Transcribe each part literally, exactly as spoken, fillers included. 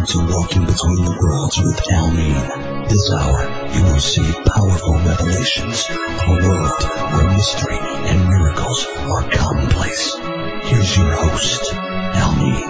Welcome to Walking Between the Worlds with Almeen. This hour, you will receive powerful revelations of a world where mystery and miracles are commonplace. Here's your host, Almeen.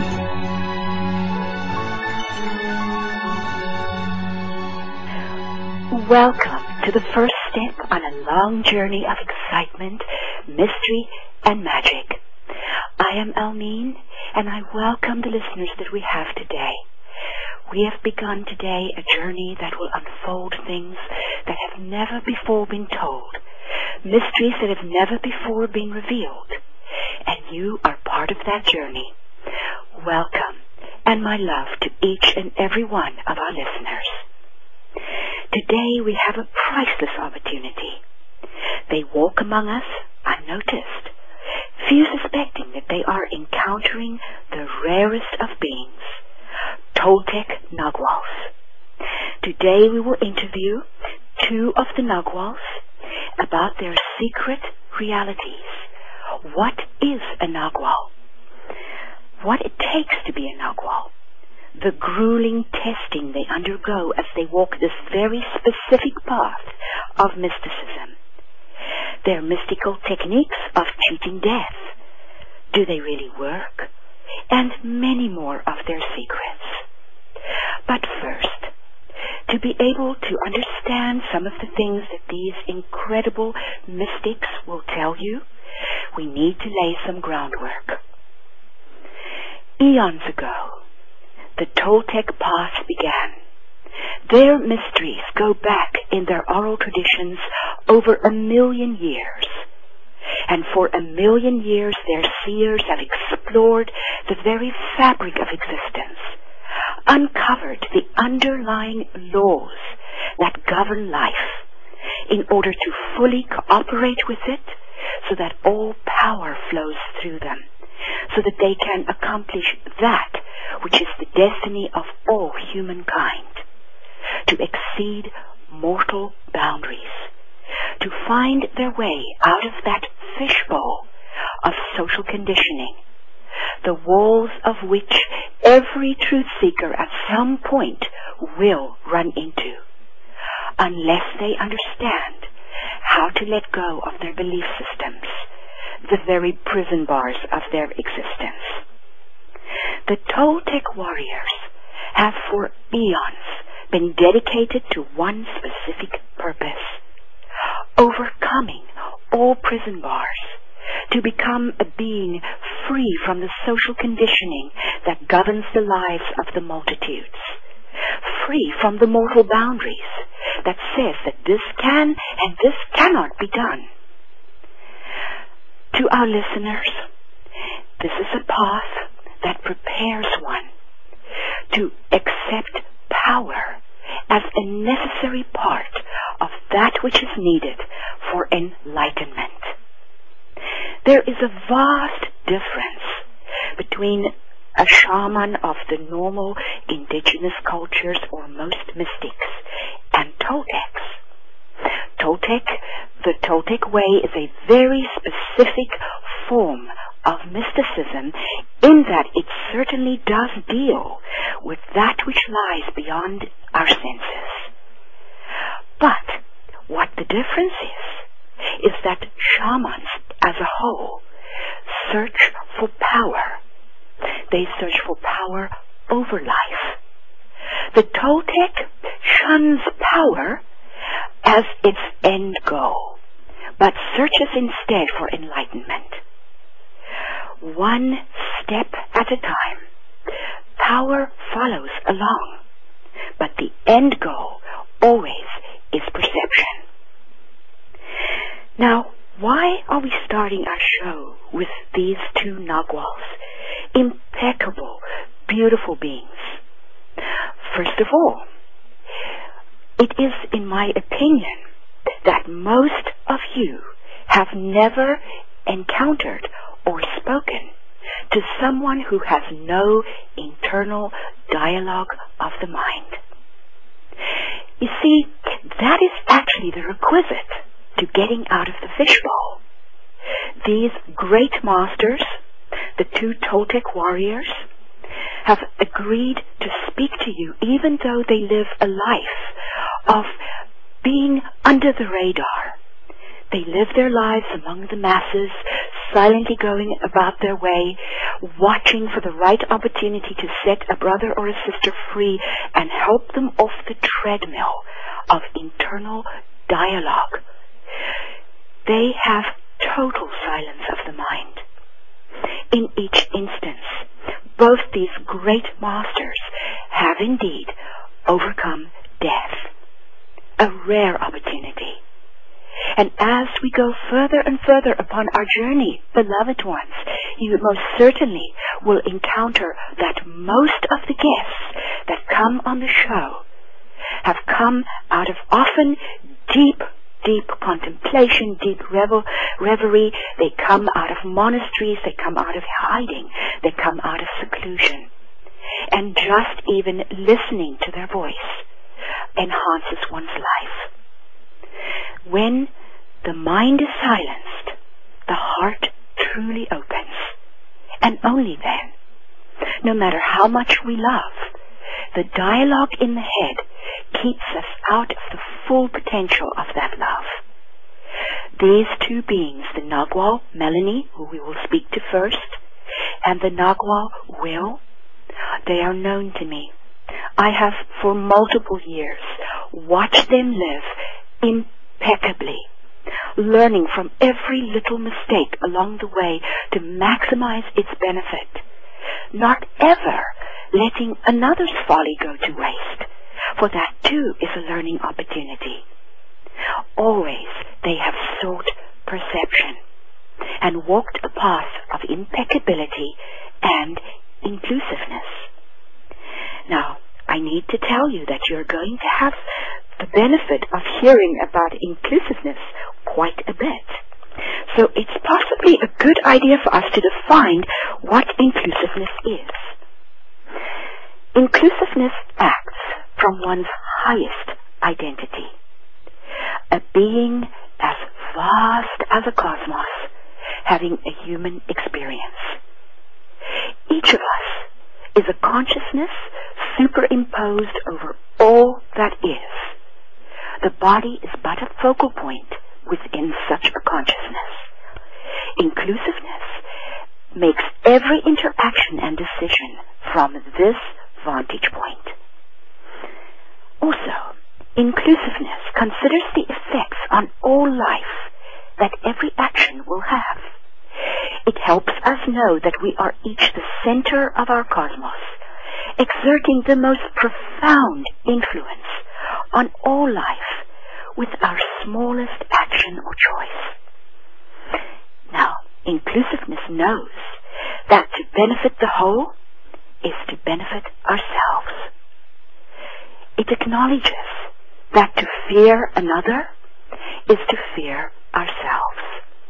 Welcome to the first step on a long journey of excitement, mystery, and magic. I am Almeen, and I welcome the listeners that we have today. We have begun today a journey that will unfold things that have never before been told, mysteries that have never before been revealed, and you are part of that journey. Welcome, and my love to each and every one of our listeners. Today we have a priceless opportunity. They walk among us unnoticed, few suspecting that they are encountering the rarest of beings, Toltec Naguals. Today we will interview two of the Naguals about their secret realities. What is a Nagual? What it takes to be a Nagual? The grueling testing they undergo as they walk this very specific path of mysticism. Their mystical techniques of cheating death. Do they really work? And many more of their secrets. But first, to be able to understand some of the things that these incredible mystics will tell you, we need to lay some groundwork. Eons ago, the Toltec path began. Their mysteries go back in their oral traditions over a million years. And for a million years their seers have explored the very fabric of existence, uncovered the underlying laws that govern life, in order to fully cooperate with it so that all power flows through them, so that they can accomplish that which is the destiny of all humankind, to exceed mortal boundaries, to find their way out of that fishbowl of social conditioning, the walls of which every truth seeker at some point will run into, unless they understand how to let go of their belief systems, the very prison bars of their existence. The Toltec warriors have for eons been dedicated to one specific purpose: overcoming all prison bars, to become a being free from the social conditioning that governs the lives of the multitudes, free from the mortal boundaries that says that this can and this cannot be done. To our listeners, this is a path that prepares one to accept power as a necessary part of that which is needed for enlightenment. There is a vast difference between a shaman of the normal indigenous cultures or most mystics and Toltecs. Toltec, the Toltec way is a very specific form of mysticism, in that it certainly does deal with that which lies beyond our senses. But what the difference is, is that shamans as a whole search for power. They search for power over life. The Toltec shuns power as its end goal, but searches instead for enlightenment. One step at a time, power follows along, but the end goal always is perception. Now, why are we starting our show with these two Naguals, impeccable, beautiful beings? First of all, it is, in my opinion, that most of you have never encountered or spoken to someone who has no internal dialogue of the mind. You see, that is actually the requisite to getting out of the fishbowl. These great masters, the two Toltec warriors, have agreed to speak to you even though they live a life of being under the radar. They live their lives among the masses, silently going about their way, watching for the right opportunity to set a brother or a sister free and help them off the treadmill of internal dialogue. They have total silence of the mind. In each instance, both these great masters have indeed overcome death, a rare opportunity. And as we go further and further upon our journey, beloved ones, you most certainly will encounter that most of the guests that come on the show have come out of often deep, deep contemplation, deep revel, reverie. They come out of monasteries, they come out of hiding, they come out of seclusion. And just even listening to their voice enhances one's life. When the mind is silenced, the heart truly opens. And only then, no matter how much we love, the dialogue in the head keeps us out of the full potential of that love. These two beings, the Nagual Melanie, who we will speak to first, and the Nagual Will, they are known to me. I have for multiple years watched them live impeccably, learning from every little mistake along the way to maximize its benefit, not ever letting another's folly go to waste, for that too is a learning opportunity. Always they have sought perception and walked a path of impeccability and inclusiveness. Now, I need to tell you that you're going to have the benefit of hearing about inclusiveness quite a bit. So it's possibly a good idea for us to define what inclusiveness is. Inclusiveness acts from one's highest identity, a being as vast as a cosmos, having a human experience. Each of us is a consciousness superimposed over all that is. The body is but a focal point within such a consciousness. Inclusiveness makes every interaction and decision from this vantage point. Also, inclusiveness considers the effects on all life that every action will have. It helps us know that we are each the center of our cosmos, exerting the most profound influence on all life with our smallest action or choice. Now, inclusiveness knows that to benefit the whole is to benefit ourselves. It acknowledges that to fear another is to fear ourselves.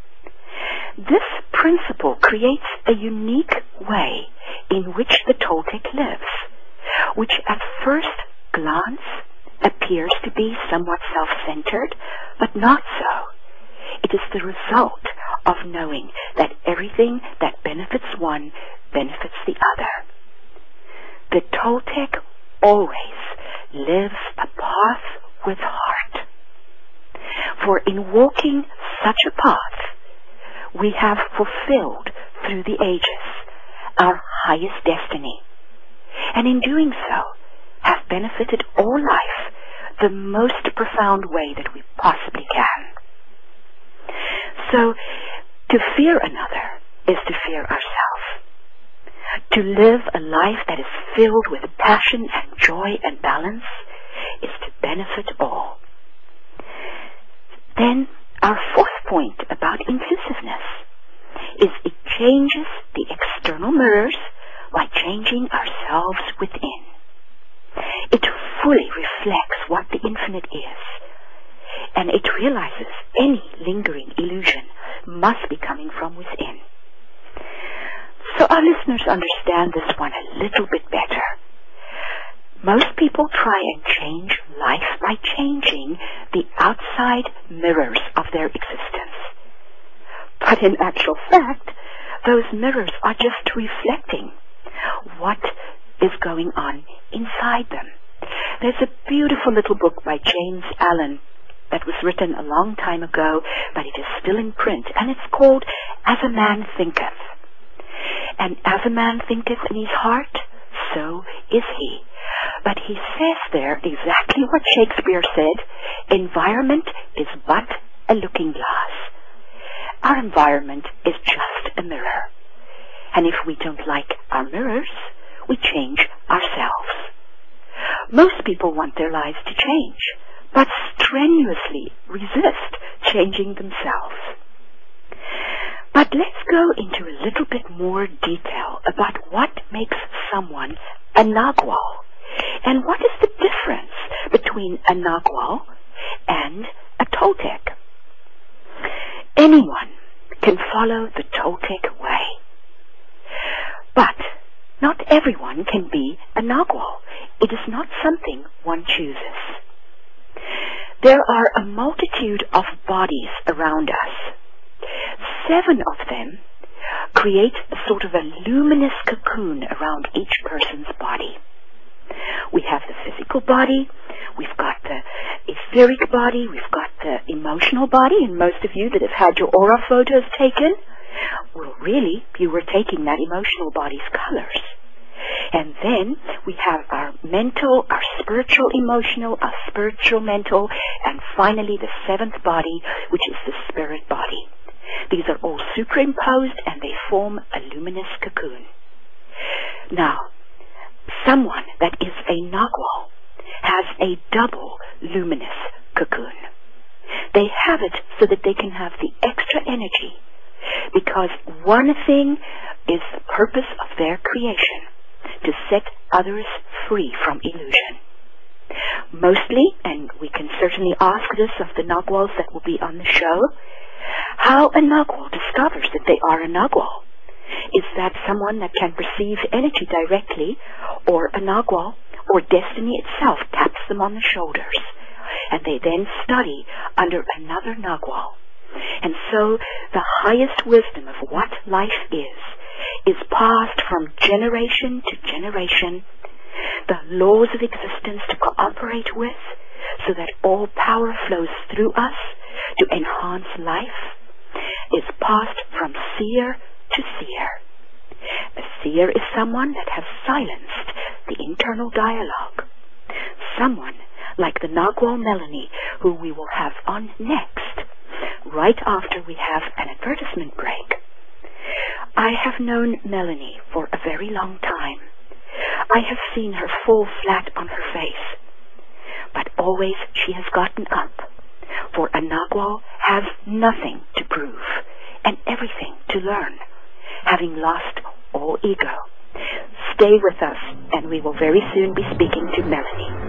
This principle creates a unique way in which the Toltec lives, which at first glance appears to be somewhat self-centered, but not so. It is the result of knowing that everything that benefits one benefits the other. The Toltec always lives a path with heart. For in walking such a path, we have fulfilled through the ages our highest destiny, and in doing so have benefited all life the most profound way that we possibly can. So, to fear another is to fear ourselves. To live a life that is filled with passion and joy and balance is to benefit all. Then, our fourth point about inclusiveness is it changes the external mirrors by changing ourselves within. It fully reflects what the infinite is, and it realizes any lingering illusion must be coming from within. So our listeners understand this one a little bit better. Most people try and change life by changing the outside mirrors of their existence. But in actual fact, those mirrors are just reflecting what is going on inside them. There's a beautiful little book by James Allen that was written a long time ago, but it is still in print, and it's called As a Man Thinketh. And as a man thinketh in his heart, so is he. But he says there exactly what Shakespeare said: environment is but a looking glass. Our environment is just a mirror. And if we don't like our mirrors, we change ourselves. Most people want their lives to change, but strenuously resist changing themselves. But let's go into a little bit more detail about what makes someone a Nagual, and what is the difference between a Nagual and a Toltec. Anyone can follow the Toltec way, but not everyone can be a Nagual. It is not something one chooses. There are a multitude of bodies around us. Seven of them create a sort of a luminous cocoon around each person's body. We have the physical body, we've got the etheric body, we've got the emotional body, and most of you that have had your aura photos taken, well, really, you were taking that emotional body's colors. And then we have our mental, our spiritual emotional, our spiritual mental, and finally the seventh body, which is the spirit body. These are all superimposed and they form a luminous cocoon. Now, someone that is a Nagual has a double luminous cocoon. They have it so that they can have the extra energy, because one thing is the purpose of their creation, to set others free from illusion. Mostly, and we can certainly ask this of the Naguals that will be on the show, how a Nagual discovers that they are a Nagual. Is that someone that can perceive energy directly, or a Nagual, or destiny itself taps them on the shoulders, and they then study under another Nagual. And so the highest wisdom of what life is, is passed from generation to generation, the laws of existence to cooperate with, so that all power flows through us to enhance life, is passed from seer to seer. A seer is someone that has silenced the internal dialogue. Someone like the Nagual Melanie, who we will have on next, right after we have an advertisement break. I have known Melanie for a very long time. I have seen her fall flat on her face, but always she has gotten up, for a Nagual has nothing to prove and everything to learn, having lost all ego. Stay with us, and we will very soon be speaking to Melanie.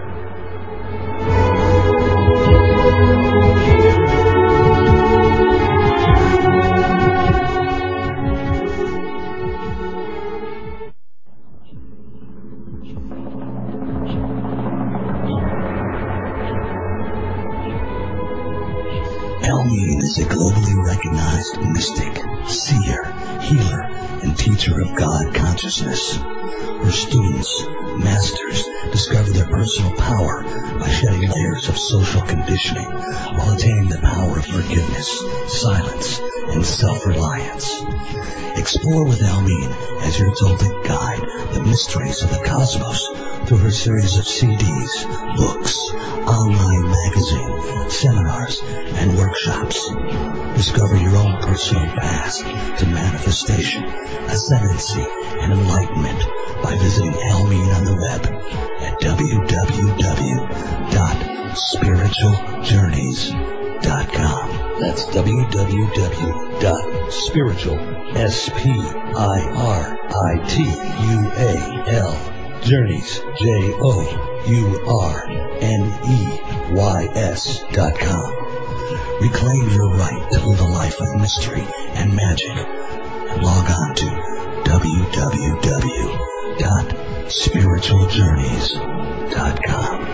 Almeen is a globally recognized mystic, seer, healer, and teacher of God consciousness. Her students, masters, discover their personal power by shedding layers of social conditioning while attaining the power of forgiveness, silence, and self-reliance. Explore with Almeen as your Toltec guide the mysteries of the cosmos through her series of C Ds, books, online magazine, seminars, and workshops. Discover your own personal path to manifestation, ascendancy, and enlightenment by visiting Almeen on the web at w w w dot spiritual journeys dot com. That's w w w dot spiritual, S P I R I T U A L, journeys, J O U R N E Y S dot com. Reclaim your right to live a life of mystery and magic, and log on to w w w dot spiritual journeys dot com.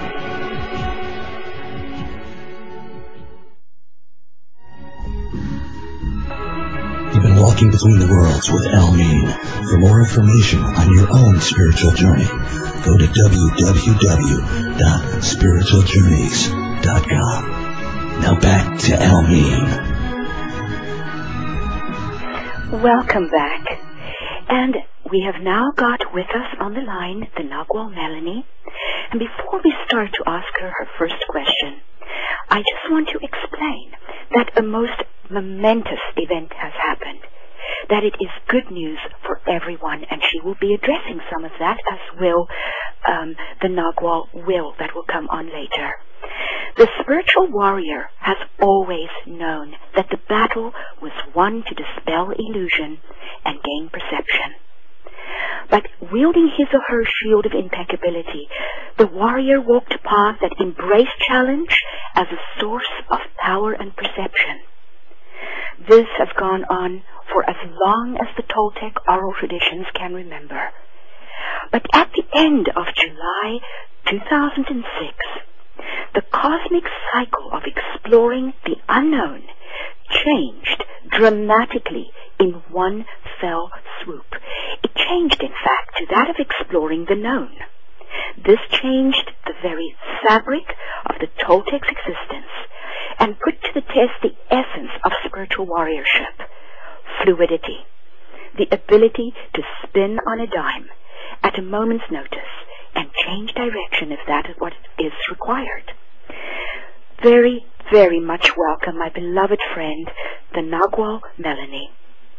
You've been walking between the worlds with Almeen. For more information on your own spiritual journey, go to w w w dot spiritual journeys dot com. Now back to Almeen. Welcome back. And we have now got with us on the line the Nagual Melanie. And before we start to ask her her first question, I just want to explain that a most momentous event has happened, that it is good news for everyone, and she will be addressing some of that, as will um, the Nagual Will that will come on later. The spiritual warrior has always known that the battle was won to dispel illusion and gain perception. But wielding his or her shield of impeccability, the warrior walked a path that embraced challenge as a source of power and perception. This has gone on for as long as the Toltec oral traditions can remember. But at the end of July two thousand six, the cosmic cycle of exploring the unknown changed dramatically in one fell swoop. It changed, in fact, to that of exploring the known. This changed the very fabric of the Toltec's existence and put to the test the essence of spiritual warriorship: fluidity, the ability to spin on a dime at a moment's notice and change direction if that is what is required. Very, very much welcome, my beloved friend, the Nagual Melanie.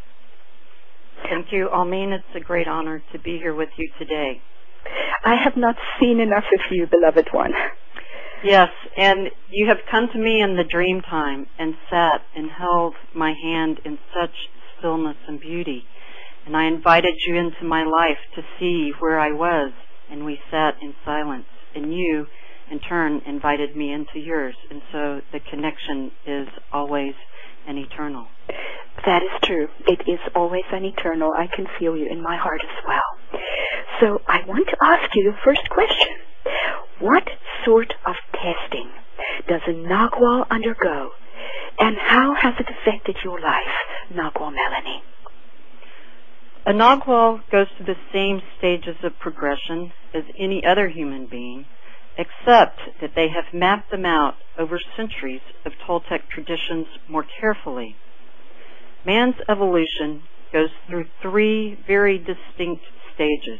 Thank you, Almeen. It's a great honor to be here with you today. I have not seen enough of you, beloved one. Yes, and you have come to me in the dream time and sat and held my hand in such stillness and beauty. And I invited you into my life to see where I was, and we sat in silence. And you, in turn, invited me into yours. And so the connection is always and eternal. That is true. It is always an eternal. I can feel you in my heart as well. So I want to ask you the first question. What sort of testing does a Nagual undergo, and how has it affected your life, Nagual Melanie? A Nagual goes through the same stages of progression as any other human being, except that they have mapped them out over centuries of Toltec traditions more carefully. Man's evolution goes through three very distinct stages.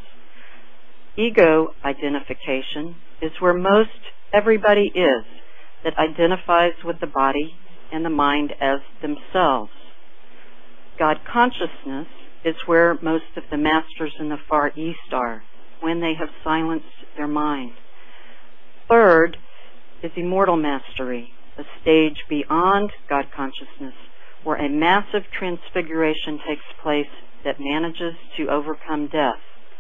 Ego identification is where most everybody is that identifies with the body and the mind as themselves. God consciousness is where most of the masters in the Far East are, when they have silenced their mind. Third is immortal mastery, a stage beyond God consciousness, where a massive transfiguration takes place that manages to overcome death.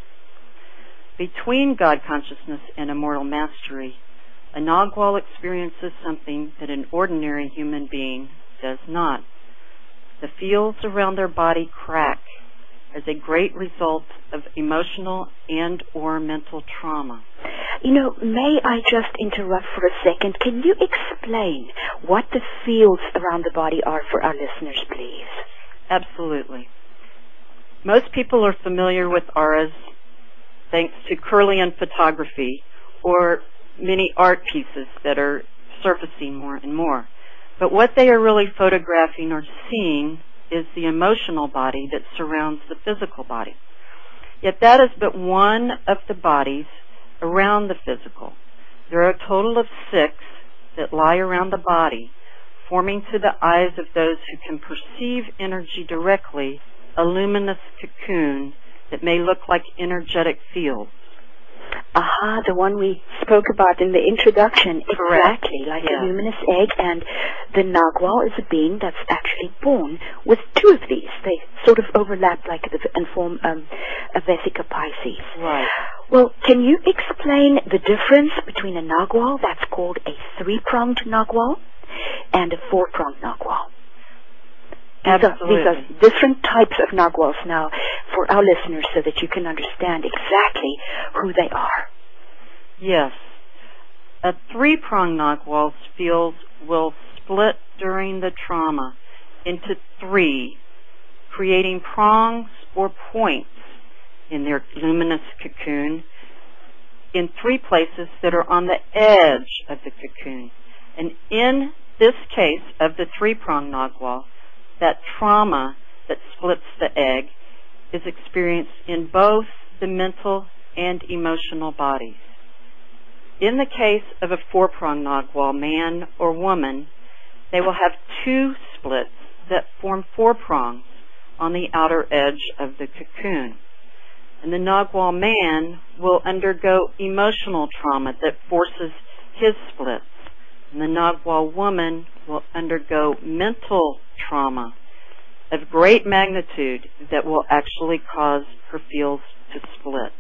Between God consciousness and immortal mastery, a Nagual experiences something that an ordinary human being does not. The fields around their body crack as a great result of emotional and or mental trauma. You know, may I just interrupt for a second? Can you explain what the fields around the body are for our listeners, please? Absolutely. Most people are familiar with auras thanks to Kirlian photography or many art pieces that are surfacing more and more. But what they are really photographing or seeing is the emotional body that surrounds the physical body. Yet that is but one of the bodies around the physical. There are a total of six that lie around the body, forming to the eyes of those who can perceive energy directly a luminous cocoon that may look like energetic fields. Aha, the one we spoke about in the introduction. Correct. Exactly, like yeah. a luminous egg, and the Nagual is a being that's actually born with two of these. They sort of overlap like the, and form um, a Vesica Pisces. Right. Well, can you explain the difference between a Nagual that's called a three-pronged Nagual and a four-pronged Nagual? These Absolutely. Are, these are different types of Naguals now for our listeners so that you can understand exactly who they are. Yes. A three-pronged Nagual's field will split during the trauma into three, creating prongs or points in their luminous cocoon. in three places that are on the edge of the cocoon. And in this case of the three-pronged Nagual, that trauma that splits the egg is experienced in both the mental and emotional bodies. In the case of a four-pronged Nagual, man or woman, they will have two splits that form four prongs on the outer edge of the cocoon. And the Nagual man will undergo emotional trauma that forces his splits. And the Nagual woman will undergo mental trauma of great magnitude that will actually cause her fields to split.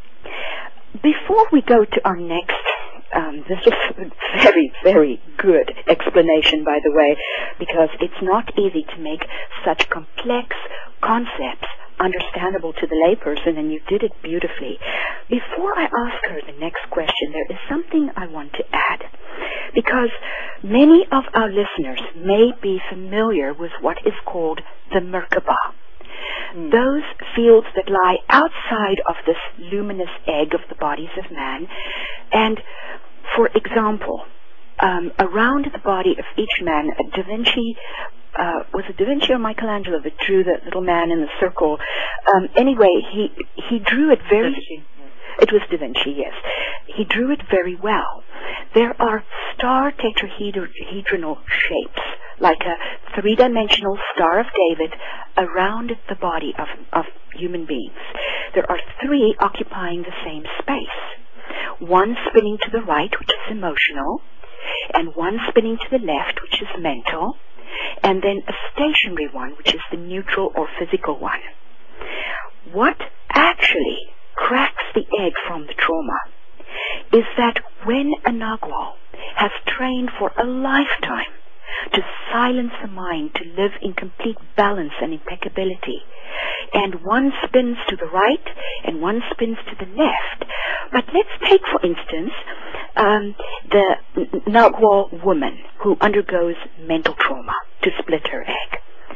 Before we go to our next, um, this is a very, very good explanation, by the way, because it's not easy to make such complex concepts understandable to the layperson, and you did it beautifully. Before I ask her the next question, there is something I want to add, because many of our listeners may be familiar with what is called the Merkaba. Mm. Those fields that lie outside of this luminous egg of the bodies of man. And, for example, um, around the body of each man, Da Vinci, uh, was it Da Vinci or Michelangelo that drew the little man in the circle? Um, anyway, he he drew it very... It was Da Vinci, yes. He drew it very well. There are star tetrahedral shapes, like a three-dimensional Star of David, around the body of, of human beings. There are three occupying the same space. One spinning to the right, which is emotional, and one spinning to the left, which is mental, and then a stationary one, which is the neutral or physical one. What actually cracks the egg from the trauma is that when a Nagual has trained for a lifetime to silence the mind, to live in complete balance and impeccability, and one spins to the right and one spins to the left. But let's take, for instance, um, the Nagual woman who undergoes mental trauma to split her egg.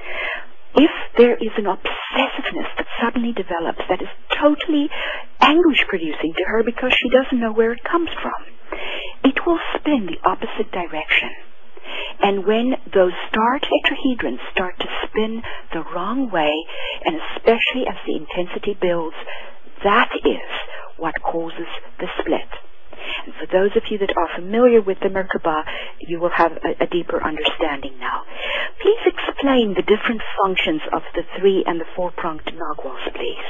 If there is an obsessiveness that suddenly develops that is totally anguish-producing to her because she doesn't know where it comes from, it will spin the opposite direction. And when those star tetrahedrons start to spin the wrong way, and especially as the intensity builds, that is what causes the split. And for those of you that are familiar with the Merkaba, you will have a, a deeper understanding now. Please explain the different functions of the three and the four-pronged Naguals, please.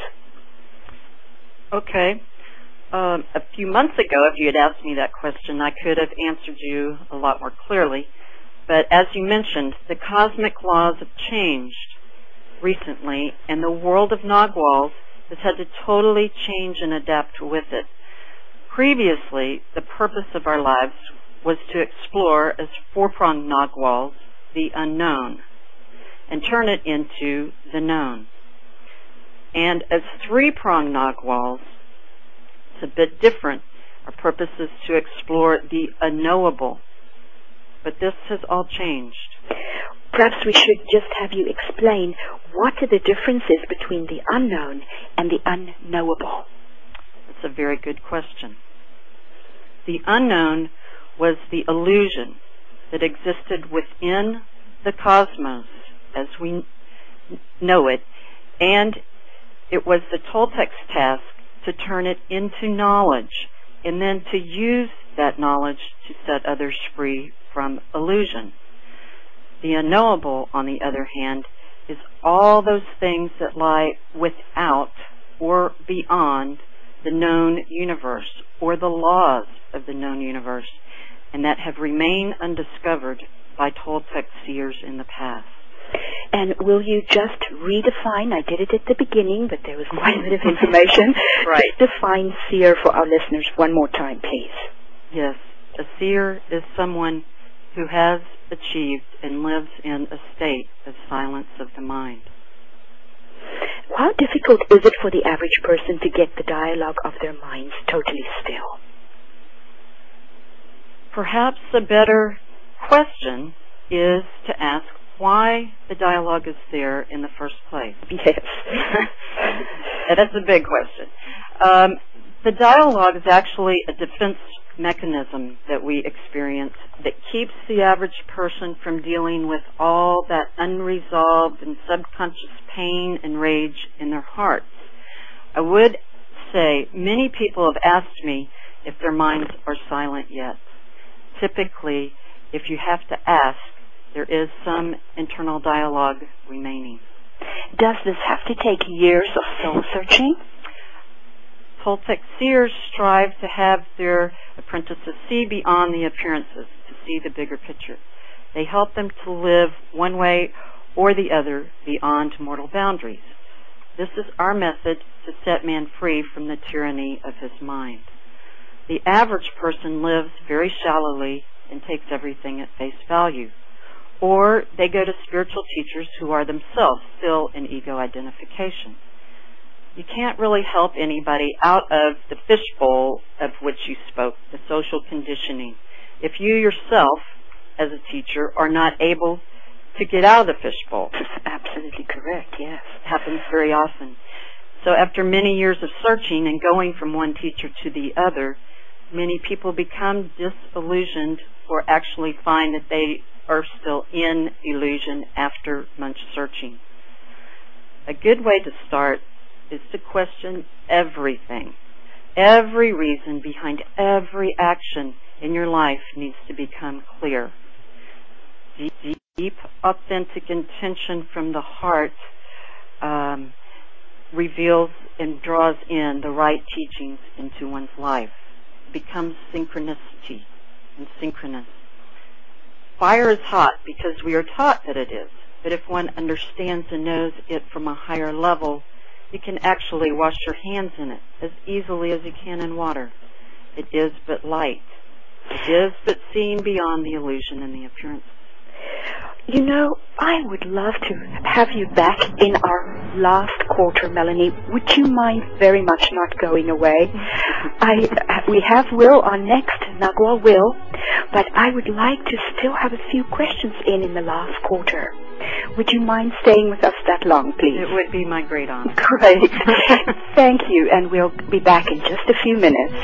Okay. Um, a few months ago, if you had asked me that question, I could have answered you a lot more clearly. But as you mentioned, the cosmic laws have changed recently, and the world of Naguals has had to totally change and adapt with it. Previously, the purpose of our lives was to explore as four-pronged Naguals the unknown and turn it into the known. And as three-pronged Naguals, it's a bit different. Our purpose is to explore the unknowable. But this has all changed. Perhaps we should just have you explain what are the differences between the unknown and the unknowable. That's a very good question. The unknown was the illusion that existed within the cosmos as we know it, and it was the Toltec's task to turn it into knowledge and then to use that knowledge to set others free from illusion. The unknowable, on the other hand, is all those things that lie without or beyond the known universe or the laws of the known universe, and that have remained undiscovered by Toltec seers in the past. And will you just redefine, I did it at the beginning, but there was quite a bit of information. Right. Just define seer for our listeners one more time, please. Yes. A seer is someone who has achieved and lives in a state of silence of the mind. How difficult is it for the average person to get the dialogue of their minds totally still? Perhaps a better question is to ask why the dialogue is there in the first place. Yes. That's a big question. Um, The dialogue is actually a defense mechanism that we experience that keeps the average person from dealing with all that unresolved and subconscious pain and rage in their hearts. I would say many people have asked me if their minds are silent yet. Typically, if you have to ask, there is some internal dialogue remaining. Does this have to take years of soul searching? Toltec seers strive to have their apprentices see beyond the appearances, to see the bigger picture. They help them to live one way or the other beyond mortal boundaries. This is our method to set man free from the tyranny of his mind. The average person lives very shallowly and takes everything at face value. Or they go to spiritual teachers who are themselves still in ego identification. You can't really help anybody out of the fishbowl of which you spoke, the social conditioning, if you yourself, as a teacher, are not able to get out of the fishbowl. Absolutely correct, yes. It happens very often. So after many years of searching and going from one teacher to the other, many people become disillusioned or actually find that they are still in illusion after much searching. A good way to start is to question everything. Every reason behind every action in your life needs to become clear. Deep, deep authentic intention from the heart um, reveals and draws in the right teachings into one's life. It becomes synchronicity and synchronous. Fire is hot because we are taught that it is, but if one understands and knows it from a higher level, you can actually wash your hands in it as easily as you can in water. It is but light. It is but seeing beyond the illusion and the appearance. You know, I would love to have you back in our last quarter, Melanie. Would you mind very much not going away? I we have Will on next, Nagua Will, but I would like to still have a few questions in in the last quarter. Would you mind staying with us that long, please? It would be my great honor. Great. Thank you, and we'll be back in just a few minutes.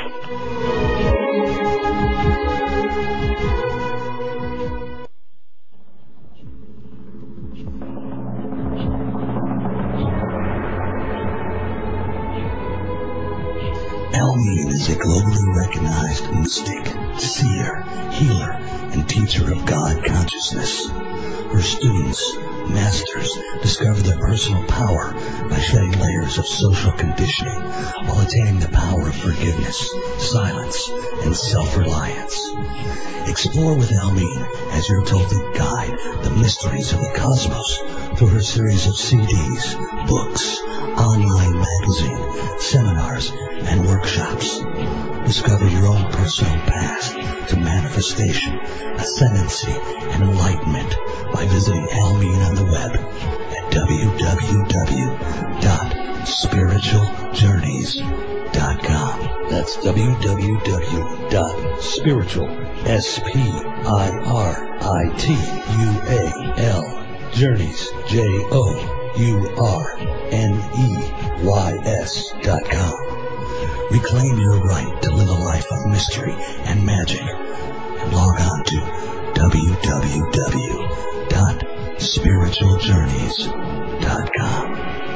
Almeen is a globally recognized mystic, seer, healer, and teacher of God consciousness. Her students, masters, discover their personal power by shedding layers of social conditioning while attaining the power of forgiveness, silence, and self-reliance. Explore with Almeen as your Toltec guide the mysteries of the cosmos through her series of C Ds, books, online magazine, seminars, and workshops. Discover your own personal path to manifestation, ascendancy, and enlightenment by visiting Almeen on the web at w w w dot spiritual journeys dot com. That's w w w dot spiritual, S P I R I T U A L, journeys, J O U R N E Y S dot com. Reclaim your right to live a life of mystery and magic, and log on to w w w dot spiritual journeys dot com.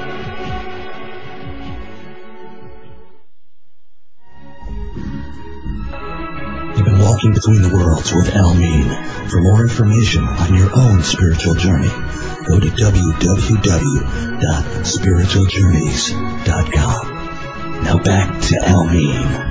You've been walking between the worlds with Almeen. For more information on your own spiritual journey, go to w w w dot spiritual journeys dot com. Now back to Almeen.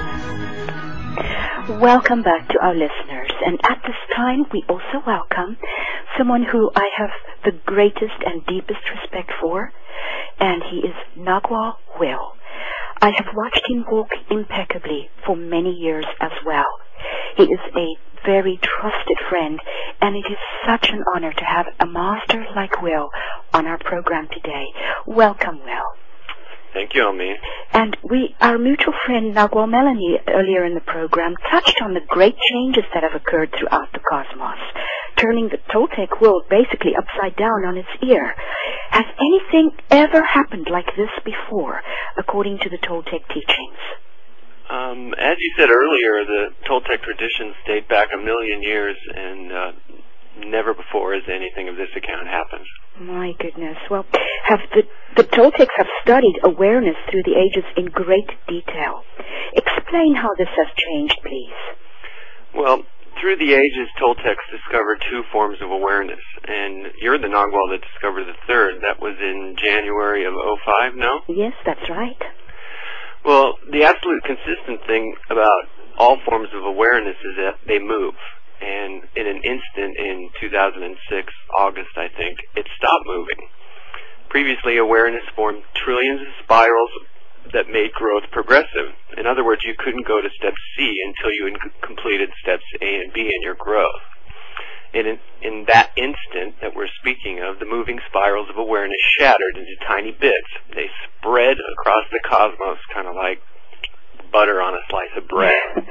Welcome back to our listeners, and at this time we also welcome someone who I have the greatest and deepest respect for, and he is Nagua Will. I have watched him walk impeccably for many years as well. He is a very trusted friend, and it is such an honor to have a master like Will on our program today. Welcome, Will. Thank you, Almeen. And we, our mutual friend Nagua Melanie, earlier in the program, touched on the great changes that have occurred throughout the cosmos, turning the Toltec world basically upside down on its ear. Has anything ever happened like this before, according to the Toltec teachings? Um, as you said earlier, the Toltec traditions date back a million years, and uh, never before has anything of this account happened. My goodness. Well, have the, the Toltecs have studied awareness through the ages in great detail. Explain how this has changed, please. Well, through the ages, Toltecs discovered two forms of awareness, and you're the Nagual that discovered the third. That was in January of oh five, no? Yes, that's right. Well, the absolute consistent thing about all forms of awareness is that they move. And in an instant in two thousand six, August, I think, it stopped moving. Previously, awareness formed trillions of spirals that made growth progressive. In other words, you couldn't go to step C until you had completed steps A and B in your growth. And in, in that instant that we're speaking of, the moving spirals of awareness shattered into tiny bits. They spread across the cosmos, kind of like butter on a slice of bread.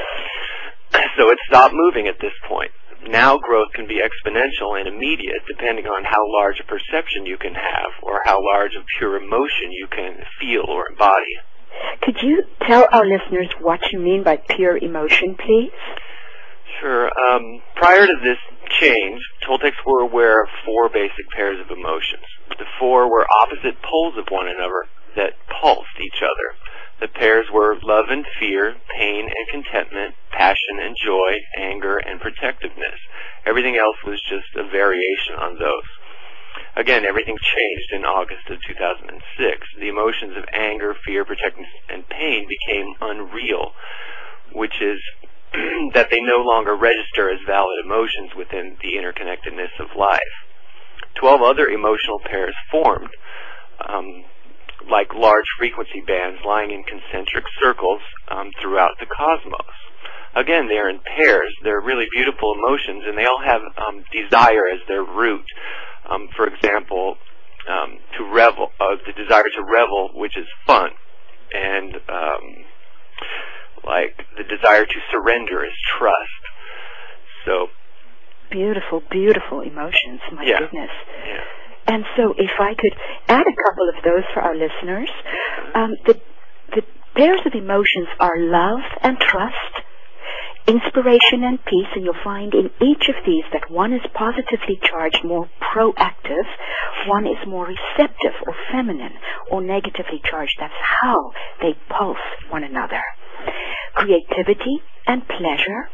So it stopped moving at this point. Now growth can be exponential and immediate depending on how large a perception you can have or how large of pure emotion you can feel or embody. Could you tell our listeners what you mean by pure emotion, please? Sure. Um, prior to this change, Toltecs were aware of four basic pairs of emotions. The four were opposite poles of one another that pulsed each other. The pairs were love and fear, pain and contentment, passion and joy, anger and protectiveness. Everything else was just a variation on those. Again, everything changed in August of two thousand six. The emotions of anger, fear, protectiveness, and pain became unreal, which is that they no longer register as valid emotions within the interconnectedness of life. Twelve other emotional pairs formed, um, like large frequency bands lying in concentric circles um, throughout the cosmos. Again, they're in pairs. They're really beautiful emotions, and they all have um, desire as their root. Um, for example, um, to revel, uh, the desire to revel, which is fun, and um, like the desire to surrender is trust. So beautiful, beautiful emotions. My yeah, goodness. Yeah. And so, if I could add a couple of those for our listeners, um, the the pairs of emotions are love and trust, inspiration and peace, and you'll find in each of these that one is positively charged, more proactive, one is more receptive or feminine, or negatively charged. That's how they pulse one another. Creativity and pleasure,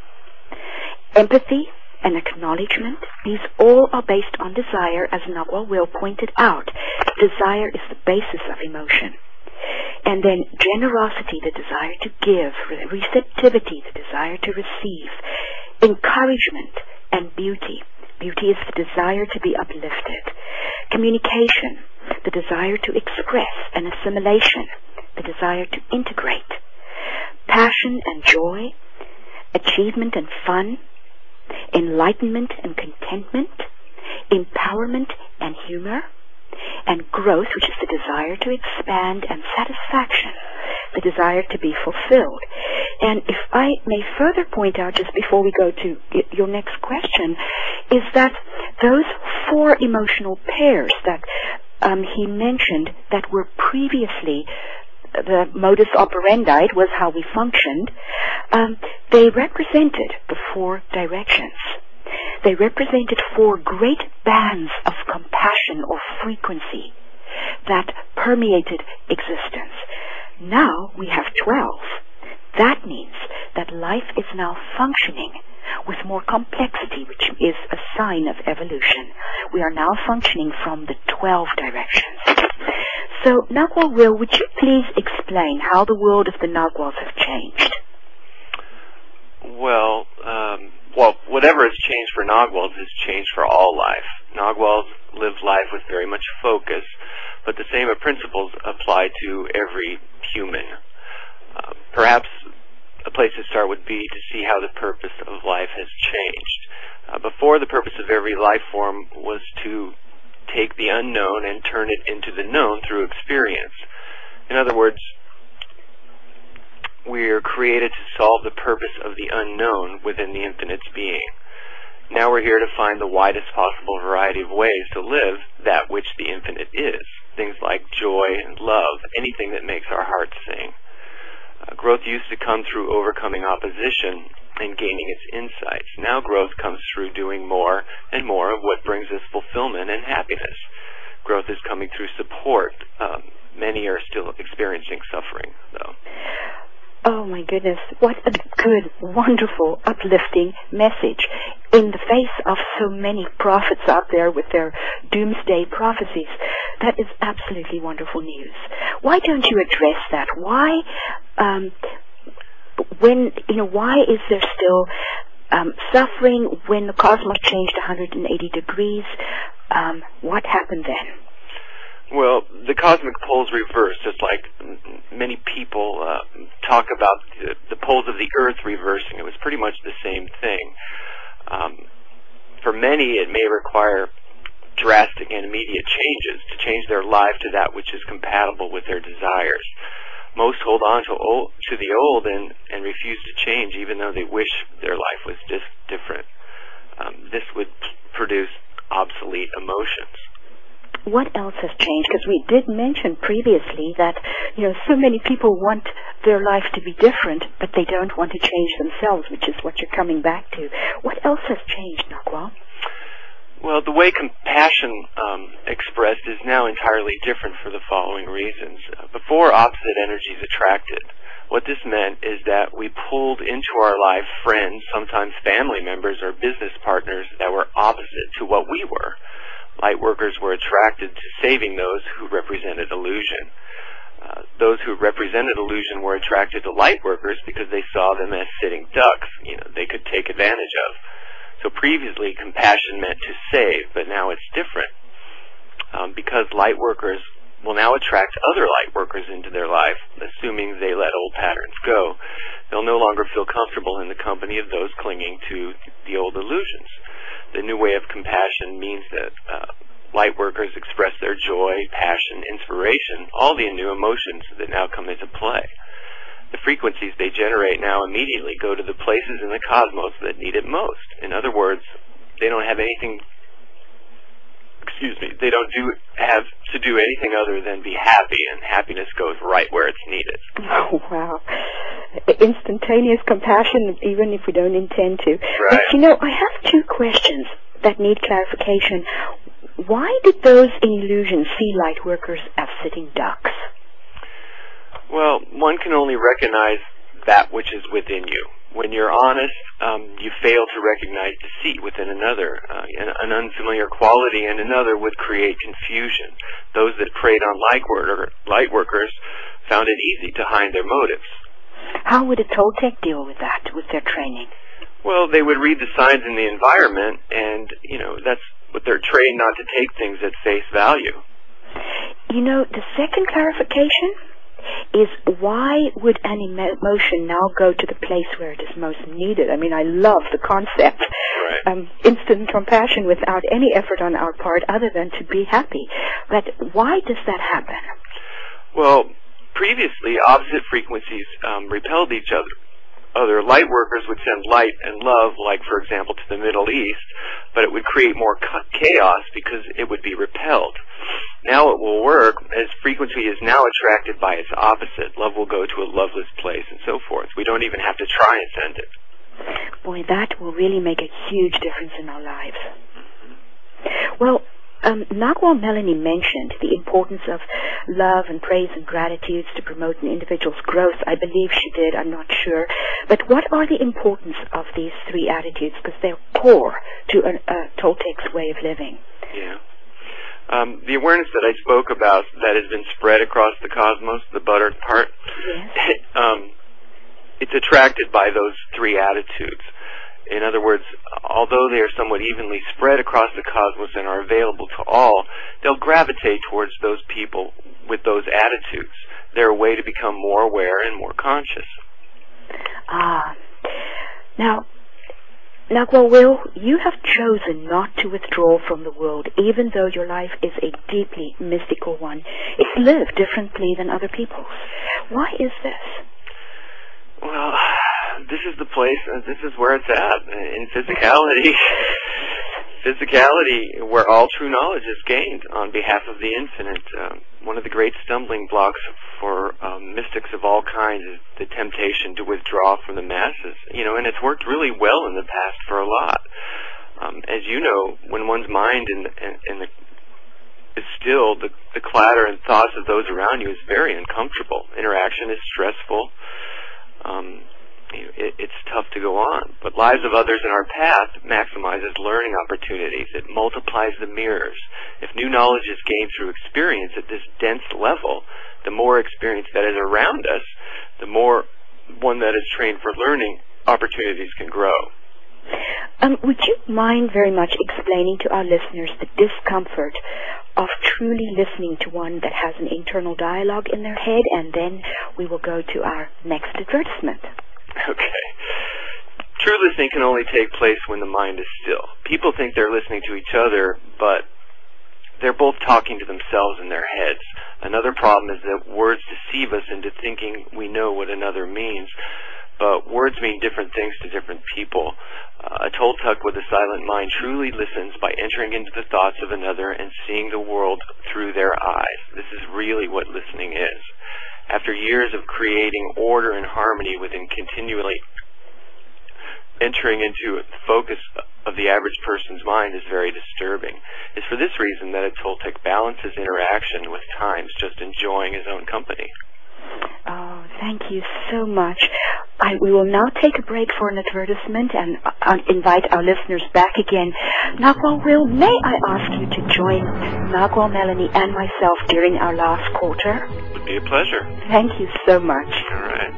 empathy and acknowledgement, these all are based on desire, as Nagual Will pointed out. Desire is the basis of emotion. And then generosity, the desire to give, receptivity, the desire to receive, encouragement and beauty. Beauty is the desire to be uplifted. Communication, the desire to express, and assimilation, the desire to integrate. Passion and joy, achievement and fun, enlightenment and contentment, empowerment and humor, and growth, which is the desire to expand, and satisfaction, the desire to be fulfilled. And if I may further point out, just before we go to your next question, is that those four emotional pairs that um, he mentioned that were previously the modus operandi, it was how we functioned, um, they represented the four directions. They represented four great bands of compassion or frequency that permeated existence. Now we have twelve. That means that life is now functioning with more complexity, which is a sign of evolution. We are now functioning from the twelve directions. So, Nagual Will, would you please explain how the world of the Naguals have changed? Well, um, well, whatever has changed for Naguals has changed for all life. Naguals live life with very much focus, but the same principles apply to every human. Uh, perhaps a place to start would be to see how the purpose of life has changed. Uh, before, the purpose of every life form was to take the unknown and turn it into the known through experience. In other words, we are created to solve the purpose of the unknown within the infinite's being. Now we're here to find the widest possible variety of ways to live that which the infinite is. Things like joy and love, anything that makes our hearts sing. Uh, growth used to come through overcoming opposition and gaining its insights. Now growth comes through doing more and more of what brings us fulfillment and happiness. Growth is coming through support. Um, many are still experiencing suffering, though. Oh my goodness, what a good, wonderful, uplifting message in the face of so many prophets out there with their doomsday prophecies. That is absolutely wonderful news. Why don't you address that? Why, um, when, you know, why is there still um, suffering when the cosmos changed one hundred eighty degrees? Um, what happened then? Well, the cosmic poles reverse, just like many people uh, talk about the, the poles of the Earth reversing. It was pretty much the same thing. Um, for many, it may require drastic and immediate changes to change their life to that which is compatible with their desires. Most hold on to, old, to the old and, and refuse to change, even though they wish their life was dis- different. Um, this would produce obsolete emotions. What else has changed? Because we did mention previously that, you know, so many people want their life to be different, but they don't want to change themselves, which is what you're coming back to. What else has changed, Nagual? Well, the way compassion um, expressed is now entirely different for the following reasons. Uh, before, opposite energies attracted. What this meant is that we pulled into our life friends, sometimes family members or business partners that were opposite to what we were. Light workers were attracted to saving those who represented illusion. Uh, those who represented illusion were attracted to light workers because they saw them as sitting ducks, you know, they could take advantage of. So previously, compassion meant to save, but now it's different. Um, because light workers will now attract other light workers into their life, assuming they let old patterns go. They'll no longer feel comfortable in the company of those clinging to the old illusions. The new way of compassion means that uh, light workers express their joy, passion, inspiration, all the new emotions that now come into play. The frequencies they generate now immediately go to the places in the cosmos that need it most. In other words, they don't have anything, excuse me, they don't do have to do anything other than be happy, and happiness goes right where it's needed. Oh, wow. Instantaneous compassion, even if we don't intend to. Right. But, you know, I have two questions that need clarification. Why did those in illusion see light workers as sitting ducks? Well, one can only recognize that which is within you. When you're honest, um, you fail to recognize deceit within another. Uh, an, an unfamiliar quality in another would create confusion. Those that preyed on light, worker, light workers found it easy to hide their motives. How would a Toltec deal with that, with their training? Well, they would read the signs in the environment, and, you know, that's what they're trained not to take things at face value. You know, the second clarification is why would an emotion now go to the place where it is most needed? I mean, I love the concept. Right. Um, instant compassion without any effort on our part other than to be happy. But why does that happen? Well, previously, opposite frequencies um, repelled each other. Other light workers would send light and love, like, for example, to the Middle East, but it would create more chaos because it would be repelled. Now it will work as frequency is now attracted by its opposite. Love will go to a loveless place and so forth. We don't even have to try and send it. Boy, that will really make a huge difference in our lives. Mm-hmm. Well, Um, Nagual Melanie mentioned the importance of love and praise and gratitude to promote an individual's growth. I believe she did, I'm not sure. But what are the importance of these three attitudes? Because they're core to a, a Toltec's way of living. Yeah. Um, the awareness that I spoke about that has been spread across the cosmos, the buttered part, yes. um, it's attracted by those three attitudes. In other words, although they are somewhat evenly spread across the cosmos and are available to all, they'll gravitate towards those people with those attitudes. They're a way to become more aware and more conscious. Ah. Now, Nagual, Will, you have chosen not to withdraw from the world, even though your life is a deeply mystical one. It's lived differently than other people's. Why is this? Well, this is the place, uh, this is where it's at, in physicality. Physicality, where all true knowledge is gained on behalf of the infinite. Um, one of the great stumbling blocks for um, mystics of all kinds is the temptation to withdraw from the masses. You know, and it's worked really well in the past for a lot. Um, as you know, when one's mind in, in, in the, is still, the, the clatter and thoughts of those around you is very uncomfortable. Interaction is stressful. Um, it, it's tough to go on. But lives of others in our path maximizes learning opportunities. It multiplies the mirrors. If new knowledge is gained through experience at this dense level, the more experience that is around us, the more one that is trained for learning opportunities can grow. Um, would you mind very much explaining to our listeners the discomfort of truly listening to one that has an internal dialogue in their head, and then we will go to our next advertisement. Okay. True listening can only take place when the mind is still. People think they're listening to each other, but they're both talking to themselves in their heads. Another problem is that words deceive us into thinking we know what another means, but words mean different things to different people. Uh, a Toltec with a silent mind truly listens by entering into the thoughts of another and seeing the world through their eyes. This is really what listening is. After years of creating order and harmony within continually entering into the focus of the average person's mind is very disturbing. It's for this reason that a Toltec balances interaction with times just enjoying his own company. Oh, thank you so much. I, we will now take a break for an advertisement and uh, invite our listeners back again. Nagual Will, may I ask you to join Nagual, Melanie, and myself during our last quarter? It would be a pleasure. Thank you so much. All right.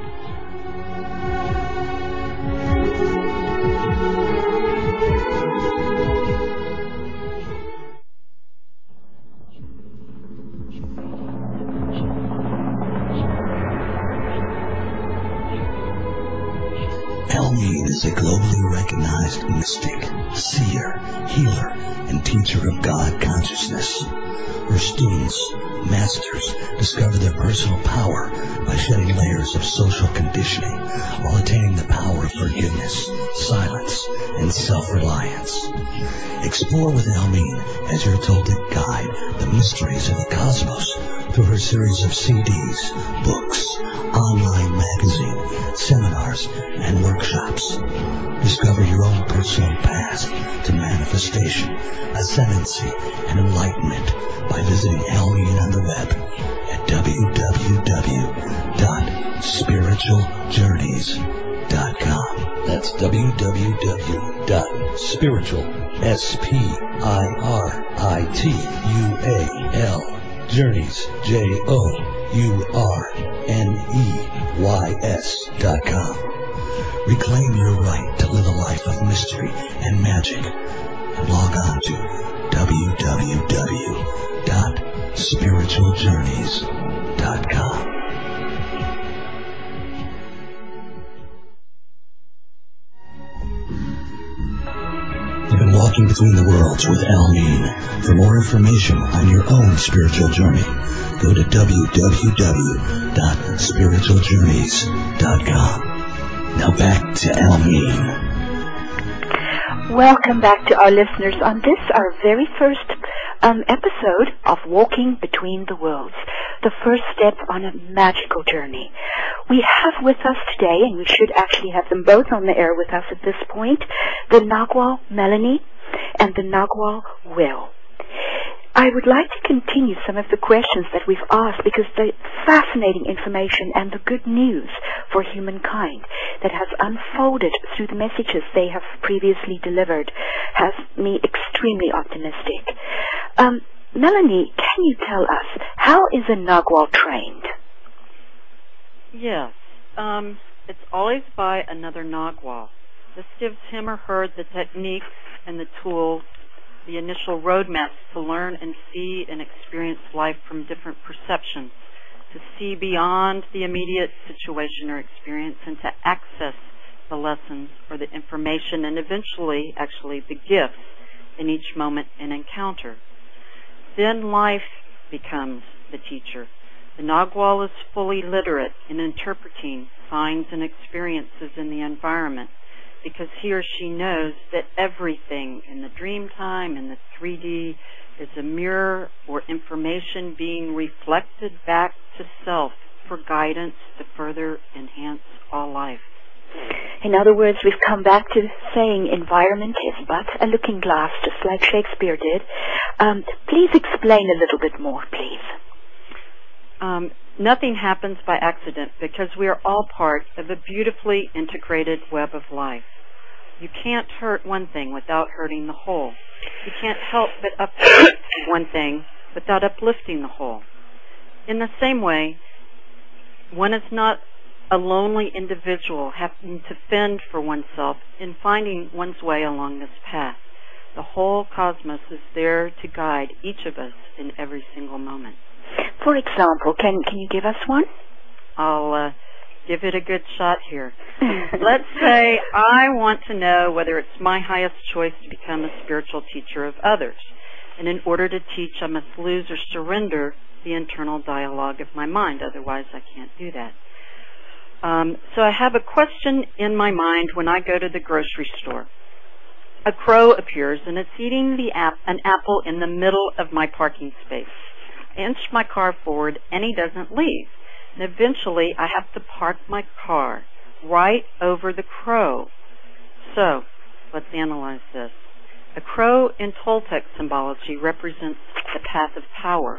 Elmine is a globally recognized mystic, seer, healer, and teacher of God consciousness. Her students, masters, discover their personal power by shedding layers of social conditioning while attaining the power of forgiveness, silence, and self-reliance. Explore with Elmine as your Toltec guide the mysteries of the cosmos through her series of C Ds, books, online magazine, seminars, and workshops. Discover your own personal path to manifestation, ascendancy, and enlightenment by visiting Elmine on the web at w w w dot spiritual journeys dot com. That's w w w dot spiritual, S P I R I T U A L, journeys, J O U R N E Y S dot com. Reclaim your right to live a life of mystery and magic, and log on to w w w dot spiritual journeys dot com. You've been walking between the worlds with Elmine. For more information on your own spiritual journey, go to w w w dot spiritual journeys dot com. Now back to Elmine. Welcome back to our listeners on this, our very first um, episode of Walking Between the Worlds, the first step on a magical journey. We have with us today, and we should actually have them both on the air with us at this point, the Nagual Melanie and the Nagual Will. I would like to continue some of the questions that we've asked because the fascinating information and the good news for humankind that has unfolded through the messages they have previously delivered has me extremely optimistic. Um, Melanie, can you tell us, how is a Nagual trained? Yes. Um, it's always by another Nagual. This gives him or her the techniques and the tools, the initial roadmaps to learn and see and experience life from different perceptions, to see beyond the immediate situation or experience and to access the lessons or the information and eventually actually the gifts in each moment and encounter. Then life becomes the teacher. The Nagual is fully literate in interpreting signs and experiences in the environment. because he or she knows that everything in the dream time, in the three D, is a mirror or information being reflected back to self for guidance to further enhance all life. In other words, we've come back to saying environment is but a looking glass, just like Shakespeare did. Um, please explain a little bit more, please. Um, nothing happens by accident because we are all part of a beautifully integrated web of life. You can't hurt one thing without hurting the whole. You can't help but uplift one thing without uplifting the whole. In the same way, one is not a lonely individual having to fend for oneself in finding one's way along this path. The whole cosmos is there to guide each of us in every single moment. For example, can can you give us one? I'll uh, give it a good shot here. Let's say I want to know whether it's my highest choice to become a spiritual teacher of others. And in order to teach, I must lose or surrender the internal dialogue of my mind. Otherwise, I can't do that. Um, so I have a question in my mind when I go to the grocery store. A crow appears and it's eating the ap- an apple in the middle of my parking space. I inch my car forward and he doesn't leave. And eventually I have to park my car right over the crow. So let's analyze this. A crow in Toltec symbology represents the path of power.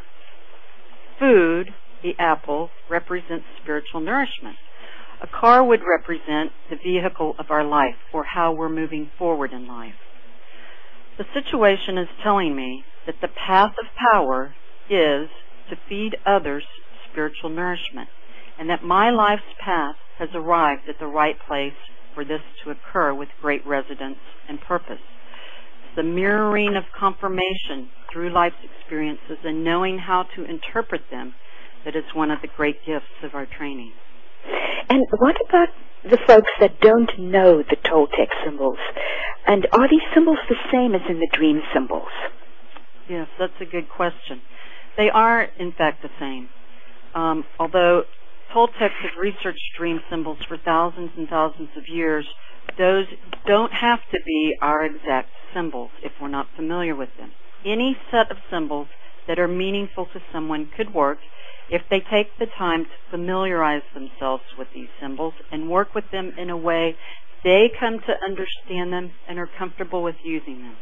Food, the apple, represents spiritual nourishment. A car would represent the vehicle of our life, or how we're moving forward in life. The situation is telling me that the path of power is to feed others spiritual nourishment, and that my life's path has arrived at the right place for this to occur with great residence and purpose. It's the mirroring of confirmation through life's experiences and knowing how to interpret them that is one of the great gifts of our training. And what about the folks that don't know the Toltec symbols? And are these symbols the same as in the dream symbols? Yes, that's a good question. They are, in fact, the same. Um, although Toltecs have researched dream symbols for thousands and thousands of years, those don't have to be our exact symbols if we're not familiar with them. Any set of symbols that are meaningful to someone could work if they take the time to familiarize themselves with these symbols and work with them in a way they come to understand them and are comfortable with using them.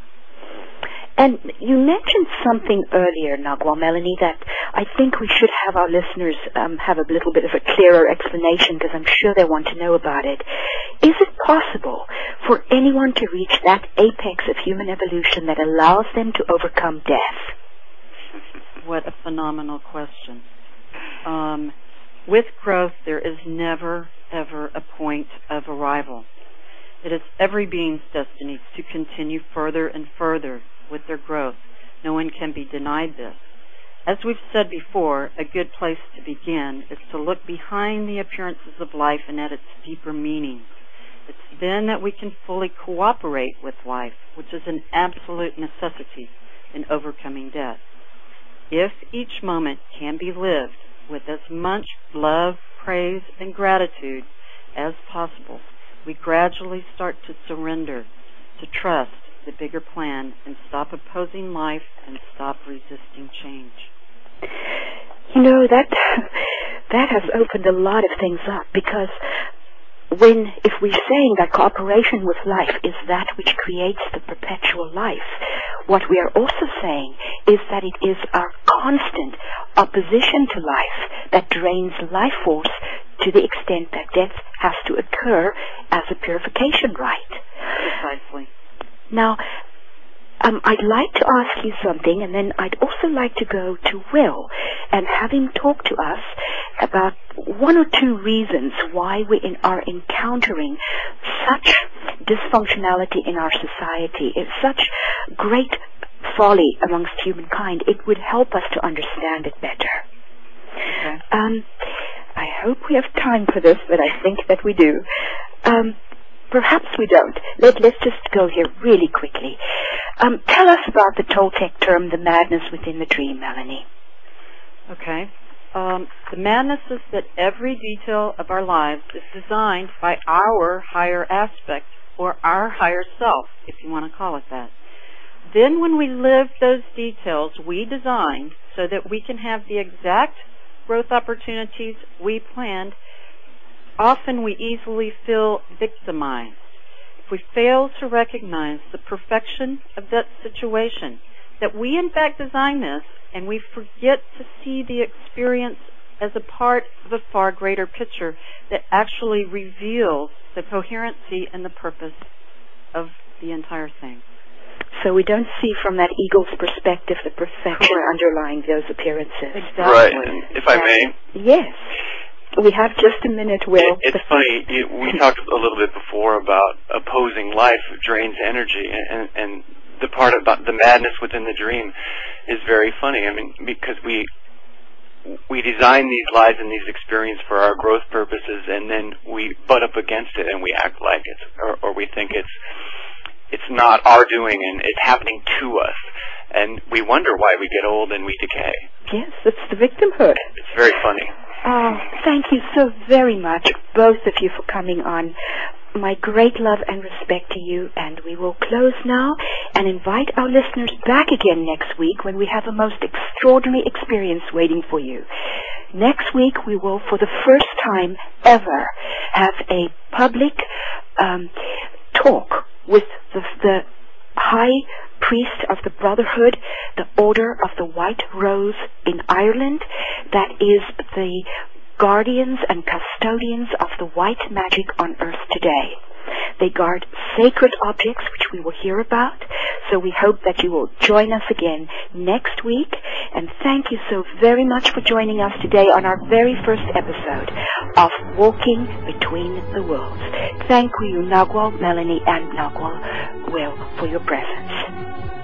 And you mentioned something earlier, Nagua Melanie, that I think we should have our listeners um, have a little bit of a clearer explanation because I'm sure they want to know about it. Is it possible for anyone to reach that apex of human evolution that allows them to overcome death? What a phenomenal question. Um, with growth, there is never, ever a point of arrival. It is every being's destiny to continue further and further with their growth. No one can be denied this. As we've said before, a good place to begin is to look behind the appearances of life and at its deeper meanings. It's then that we can fully cooperate with life, which is an absolute necessity in overcoming death. If each moment can be lived with as much love, praise, and gratitude as possible, we gradually start to surrender, to trust the bigger plan, and stop opposing life and stop resisting change. You know, that that has opened a lot of things up because when, if we're saying that cooperation with life is that which creates the perpetual life, what we are also saying is that it is our constant opposition to life that drains life force to the extent that death has to occur as a purification rite. Precisely. Now, um, I'd like to ask you something, and then I'd also like to go to Will and have him talk to us about one or two reasons why we in, are encountering such dysfunctionality in our society. It's such great folly amongst humankind. It would help us to understand it better. Okay. Um, I hope we have time for this, but I think that we do. Um, perhaps we don't. Let, let's just go here really quickly. Um, tell us about the Toltec term, the madness within the dream, Melanie. Okay. um, the madness is that every detail of our lives is designed by our higher aspect, or our higher self, if you want to call it that. Then when we live those details we designed so that we can have the exact growth opportunities we planned, often we easily feel victimized. If we fail to recognize the perfection of that situation, that we in fact designed this, and we forget to see the experience as a part of a far greater picture that actually reveals the coherency and the purpose of the entire thing. So we don't see from that eagle's perspective the perfection underlying those appearances. Exactly. Right. And if I may. Yes. We have just a minute, Will. It, it's funny. It, we talked a little bit before about opposing life drains energy, and, and the part about the madness within the dream is very funny. I mean, because we we design these lives and these experiences for our growth purposes, and then we butt up against it and we act like it, or, or we think it's it's not our doing and it's happening to us, and we wonder why we get old and we decay. Yes, it's the victimhood. It's very funny. Oh, thank you so very much, both of you, for coming on. My great love and respect to you, and we will close now and invite our listeners back again next week when we have a most extraordinary experience waiting for you. Next week we will, for the first time ever, have a public um, talk with the, the High Priest of the Brotherhood, the Order of the White Rose in Ireland, that is the guardians and custodians of the white magic on earth today. They guard sacred objects, which we will hear about, so we hope that you will join us again next week, and thank you so very much for joining us today on our very first episode of Walking Between the Worlds. Thank you, Nagwal, Melanie, and Nagwal Will, for your presence.